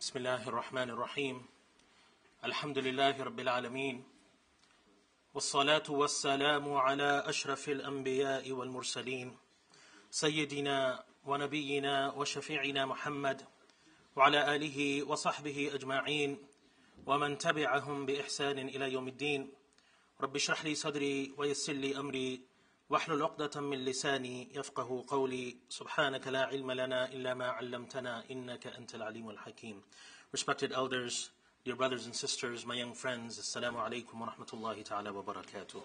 بسم الله الرحمن الرحيم الحمد لله رب العالمين والصلاة والسلام على أشرف الأنبياء والمرسلين سيدنا ونبينا وشفيعنا محمد وعلى آله وصحبه أجمعين ومن تبعهم بإحسان إلى يوم الدين رب اشرح لي صدري ويسر لي أمري واحلل عقدة من لساني يفقه قولي سبحانك لا علم لنا إلا ما علمتنا إنك أنت العليم الحكيم. Respected elders, dear brothers and sisters, my young friends, Assalamu alaikum wa rahmatullahi ta'ala wa barakatuh.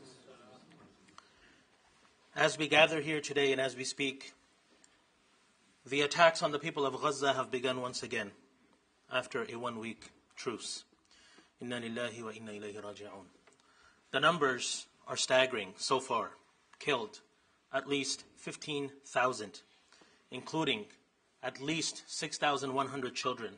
As we gather here today and as we speak, the attacks on the people of Gaza have begun once again after a 1-week truce. Inna lillahi wa inna ilayhi raji'un. The numbers are staggering so far. Killed at least 15,000, including at least 6,100 children,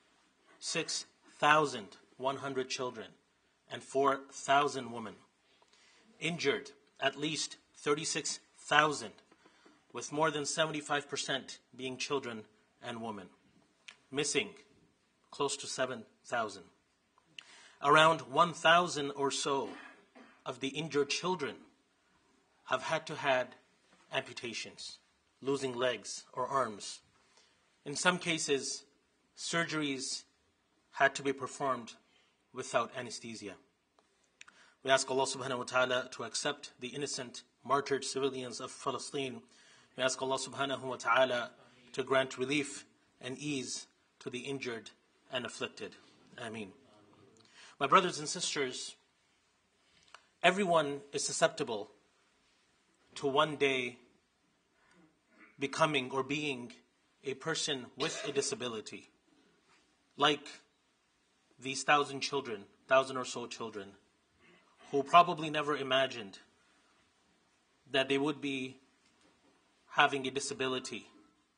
6,100 children, and 4,000 women. Injured at least 36,000, with more than 75% being children and women. Missing close to 7,000. Around 1,000 or so of the injured children have had to had amputations, losing legs or arms. In some cases, surgeries had to be performed without anesthesia. We ask Allah subhanahu wa ta'ala to accept the innocent, martyred civilians of Palestine. We ask Allah subhanahu wa ta'ala to grant relief and ease to the injured and afflicted. Ameen. My brothers and sisters, everyone is susceptible to one day becoming or being a person with a disability, like these 1,000 or so children, who probably never imagined that they would be having a disability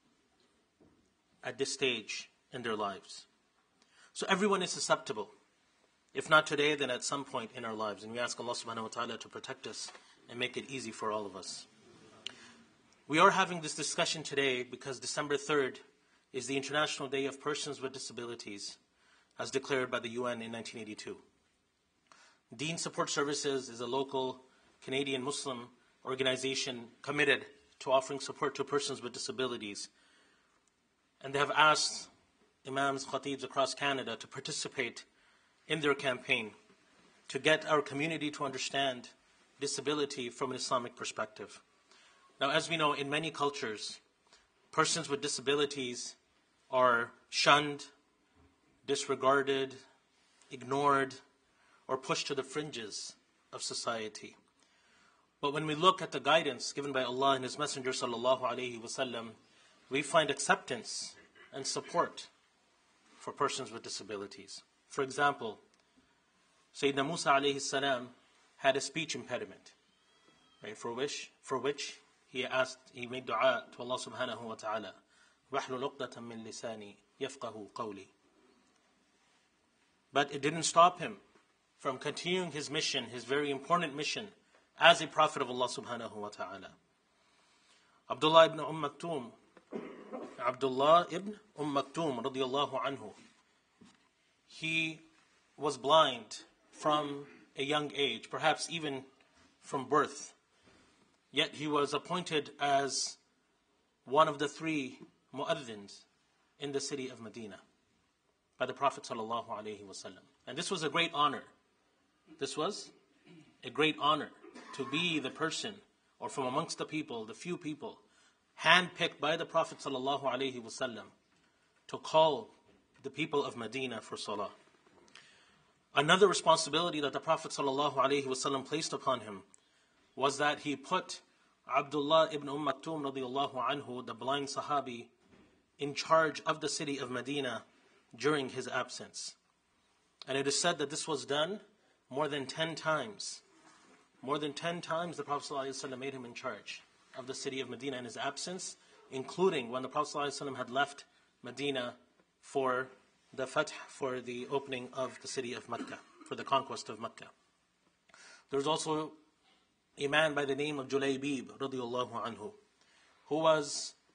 at this stage in their lives. So everyone is susceptible. If not today, then at some point in our lives. And we ask Allah subhanahu wa ta'ala to protect us and make it easy for all of us. We are having this discussion today because December 3rd is the International Day of Persons with Disabilities, as declared by the UN in 1982. Deen Support Services is a local Canadian Muslim organization committed to offering support to persons with disabilities. And they have asked imams, khatibs across Canada to participate in their campaign to get our community to understand disability from an Islamic perspective. Now, as we know, in many cultures, persons with disabilities are shunned, disregarded, ignored, or pushed to the fringes of society. But when we look at the guidance given by Allah and His Messenger sallallahu alaihi wasallam, we find acceptance and support for persons with disabilities. For example, Sayyidina Musa alayhi salam had a speech impediment, right, for which he made dua to Allah subhanahu wa ta'ala. وَاحْلُلْ عُقْدَةً مِّن لِسَانِي يَفْقَهُ قَوْلِي. But it didn't stop him from continuing his mission, his very important mission, as a prophet of Allah subhanahu wa ta'ala. Abdullah ibn Maktoum radiyallahu anhu, he was blind from a young age, perhaps even from birth. Yet he was appointed as one of the 3 mu'adhins in the city of Medina by the Prophet sallallahu alaihi wasallam. And this was a great honor. This was a great honor to be the person, or from amongst the people, the few people, handpicked by the Prophet sallallahu alaihi wasallam to call the people of Medina for salah. Another responsibility that the Prophet ﷺ placed upon him was that he put Abdullah ibn Maktoum radiyallahu anhu, the blind Sahabi, in charge of the city of Medina during his absence. And it is said that this was done more than 10 times. More than 10 times the Prophet ﷺ made him in charge of the city of Medina in his absence, including when the Prophet ﷺ had left Medina for the Fath, for the opening of the city of Mecca, for the conquest of Mecca. There's also a man by the name of Julaybib radiyallahu anhu, who was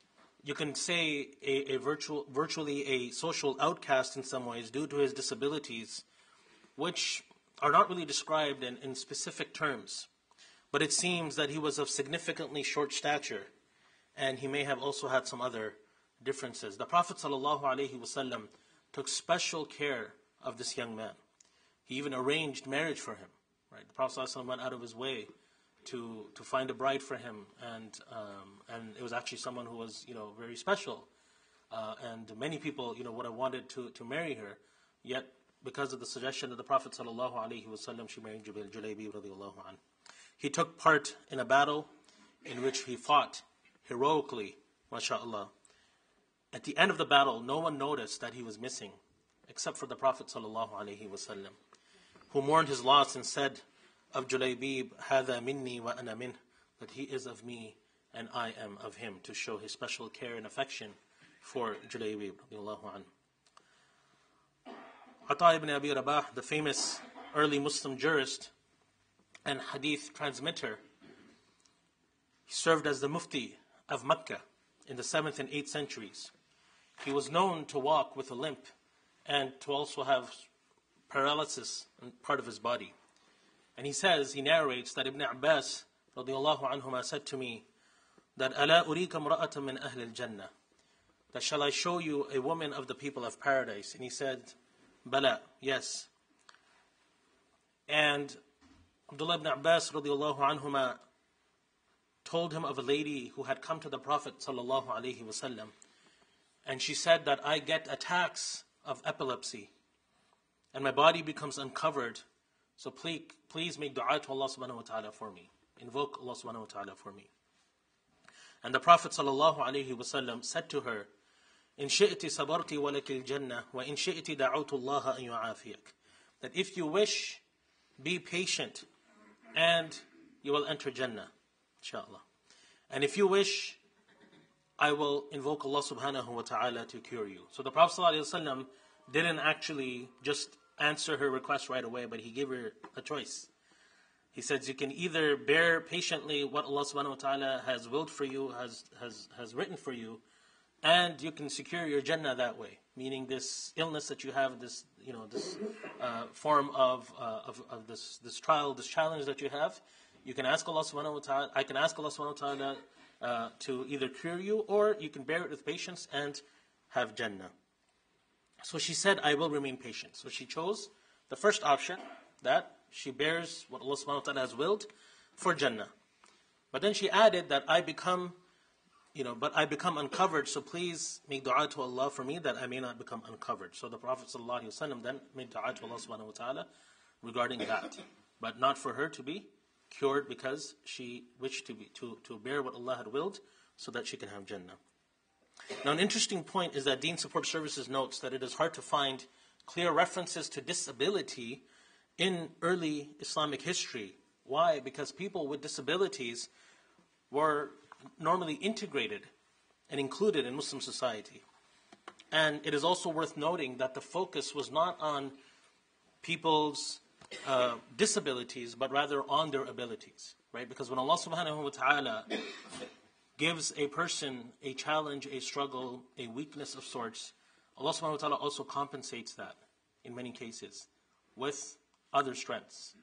you can say virtually a social outcast in some ways due to his disabilities, which are not really described in specific terms. But it seems that he was of significantly short stature, and he may have also had some other differences. The Prophet ﷺ took special care of this young man. He even arranged marriage for him. Right? The Prophet ﷺ went out of his way to find a bride for him, and it was actually someone who was very special, and many people would have wanted to marry her, yet because of the suggestion of the Prophet ﷺ, she married Julaybi radiallahu anhu. He took part in a battle in which he fought heroically, mashallah. At the end of the battle, no one noticed that he was missing, except for the Prophet ﷺ, who mourned his loss and said of Julaybib, "Hada minni wa ana min," that he is of me and I am of him, to show his special care and affection for Julaybib radiallahu anhu. Ata ibn Abi Rabah, the famous early Muslim jurist and hadith transmitter, he served as the mufti of Mecca in the 7th and 8th centuries. He was known to walk with a limp and to also have paralysis in part of his body. And he narrates that Ibn Abbas radiallahu anhuma said to me that أَلَا أُرِيكَ امْرَأَةً مِّنْ أَهْلِ الْجَنَّةِ, that shall I show you a woman of the people of paradise? And he said, Bala, yes. And Abdullah ibn Abbas radiallahu anhuma told him of a lady who had come to the Prophet sallallahu alaihi wasallam, and she said that I get attacks of epilepsy and my body becomes uncovered, so please make dua to Allah subhanahu wa ta'ala for me. Invoke Allah subhanahu wa ta'ala for me. And the Prophet sallallahu alaihi wasallam said to her, "In shi'ti sabarti wa lakil jannah, wa in shi'ti da'utu Allah an yu'afiyak." That if you wish, be patient, and you will enter Jannah, inshallah. And if you wish, I will invoke Allah subhanahu wa ta'ala to cure you. So the Prophet sallallahu alaihi wasallam didn't actually just answer her request right away, but he gave her a choice. He says, you can either bear patiently what Allah subhanahu wa ta'ala has willed for you, has written for you, and you can secure your Jannah that way. Meaning this illness that you have, this form of this trial, this challenge that you have, you can ask Allah subhanahu wa ta'ala, I can ask Allah subhanahu wa ta'ala to either cure you, or you can bear it with patience and have Jannah. So she said, I will remain patient. So she chose the first option, that she bears what Allah subhanahu wa ta'ala has willed for Jannah. But then she added that I become uncovered, so please make dua to Allah for me that I may not become uncovered. So the Prophet sallallahu alaihi wasallam then made dua to Allah subhanahu wa ta'ala regarding that. But not for her to be cured, because she wished to bear what Allah had willed so that she can have Jannah. Now, an interesting point is that Deen Support Services notes that it is hard to find clear references to disability in early Islamic history. Why? Because people with disabilities were normally integrated and included in Muslim society. And it is also worth noting that the focus was not on people's disabilities, but rather on their abilities. Right? Because when Allah subhanahu wa ta'ala gives a person a challenge, a struggle, a weakness of sorts, Allah subhanahu wa ta'ala also compensates that in many cases with other strengths,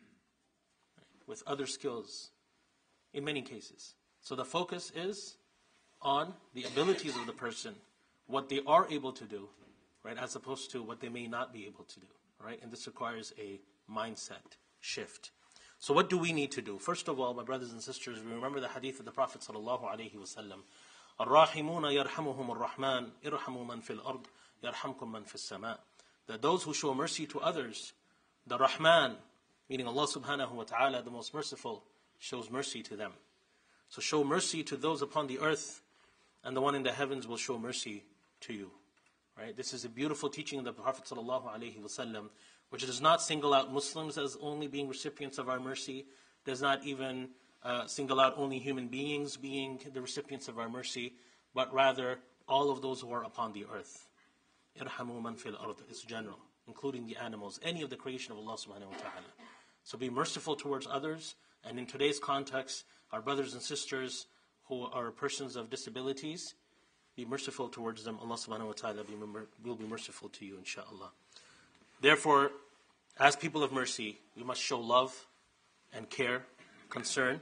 with other skills, in many cases. So the focus is on the abilities of the person, what they are able to do, right, as opposed to what they may not be able to do, right? And this requires a mindset shift. So what do we need to do? First of all, my brothers and sisters, we remember the hadith of the Prophet sallallahu alaihi wasallam. الراحمون يرحمهم الرحمن ارحموا من في الأرض يرحمكم من في السماء. That those who show mercy to others, the Rahman, meaning Allah subhanahu wa ta'ala, the most merciful, shows mercy to them. So show mercy to those upon the earth, and the one in the heavens will show mercy to you. Right? This is a beautiful teaching of the Prophet sallallahu alaihi wasallam, which does not single out Muslims as only being recipients of our mercy, does not even single out only human beings being the recipients of our mercy, but rather all of those who are upon the earth. Irhamu man fil ard is general, including the animals, any of the creation of Allah subhanahu wa ta'ala. So be merciful towards others, and in today's context, our brothers and sisters who are persons of disabilities, be merciful towards them, Allah subhanahu wa ta'ala will be merciful to you, inshaAllah. Therefore, as people of mercy, we must show love and care, concern.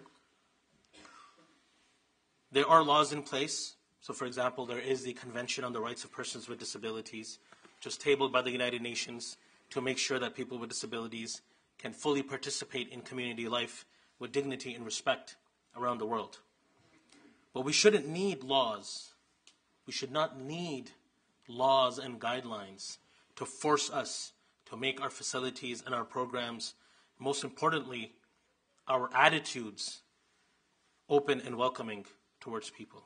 There are laws in place. So, for example, there is the Convention on the Rights of Persons with Disabilities, which was tabled by the United Nations to make sure that people with disabilities can fully participate in community life with dignity and respect around the world. But we shouldn't need laws. We should not need laws and guidelines to force us to make our facilities and our programs, most importantly, our attitudes, open and welcoming towards people.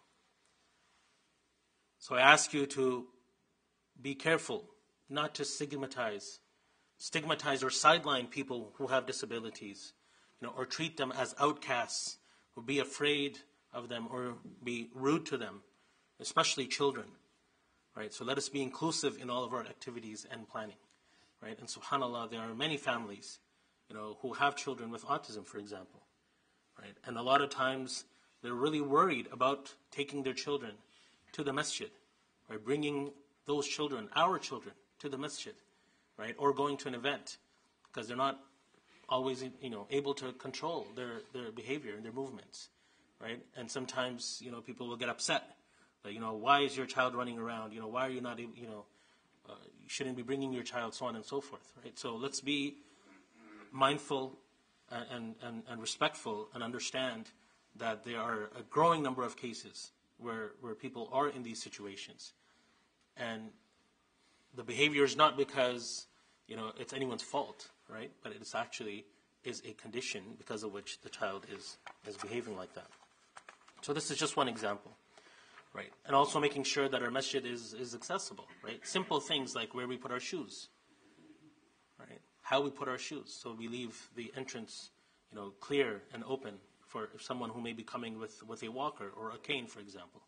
So I ask you to be careful not to stigmatize or sideline people who have disabilities, or treat them as outcasts, or be afraid of them, or be rude to them, especially children, right? So let us be inclusive in all of our activities and planning, right? And subhanAllah, there are many families, who have children with autism, for example, right? And a lot of times they're really worried about taking their children to the masjid, right? Bringing those children, our children, to the masjid, right? Or going to an event, because they're not always, able to control their behavior and their movements, right? And sometimes, people will get upset, like, why is your child running around? Why are you not, you shouldn't be bringing your child, so on and so forth, right? So let's be mindful and respectful and understand that there are a growing number of cases where people are in these situations. And the behavior is not because, it's anyone's fault, right? But it actually is a condition because of which the child is behaving like that. So this is just one example, right? And also making sure that our masjid is accessible, right? Simple things like where we put our shoes, right? How we put our shoes. So we leave the entrance, clear and open for someone who may be coming with a walker or a cane, for example.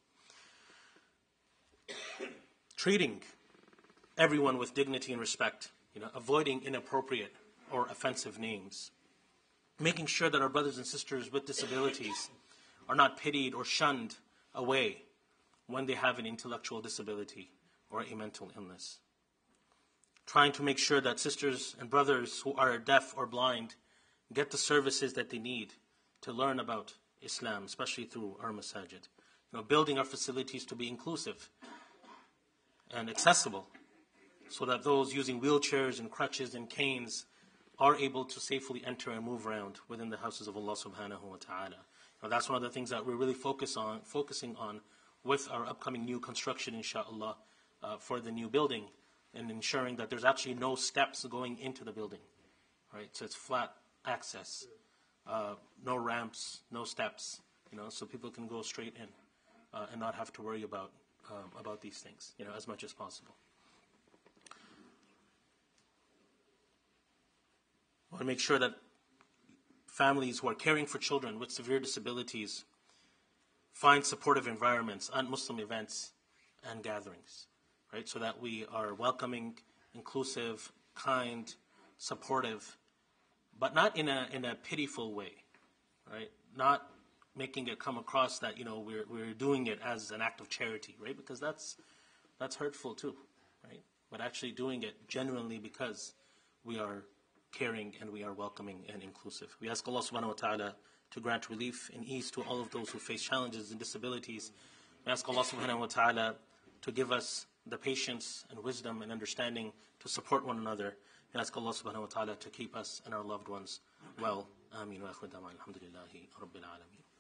Treating everyone with dignity and respect, avoiding inappropriate or offensive names. Making sure that our brothers and sisters with disabilities are not pitied or shunned away when they have an intellectual disability or a mental illness. Trying to make sure that sisters and brothers who are deaf or blind get the services that they need to learn about Islam, especially through our masajid. Building our facilities to be inclusive and accessible, so that those using wheelchairs and crutches and canes are able to safely enter and move around within the houses of Allah subhanahu wa ta'ala. That's one of the things that we're really focusing on with our upcoming new construction, inshaAllah, for the new building, and ensuring that there's actually no steps going into the building, right? So it's flat access, no ramps, no steps, so people can go straight in and not have to worry about these things, as much as possible. I want to make sure that families who are caring for children with severe disabilities find supportive environments at Muslim events and gatherings, right? So that we are welcoming, inclusive, kind, supportive, but not in a pitiful way, right? Not making it come across that we're doing it as an act of charity, right? Because that's hurtful too, right? But actually doing it genuinely because we are caring and we are welcoming and inclusive. We ask Allah subhanahu wa ta'ala to grant relief and ease to all of those who face challenges and disabilities. We ask Allah subhanahu wa ta'ala to give us the patience and wisdom and understanding to support one another. We ask Allah subhanahu wa ta'ala to keep us and our loved ones well. Ameen wa akhir da'wana alhamdulillahi rabbil alameen.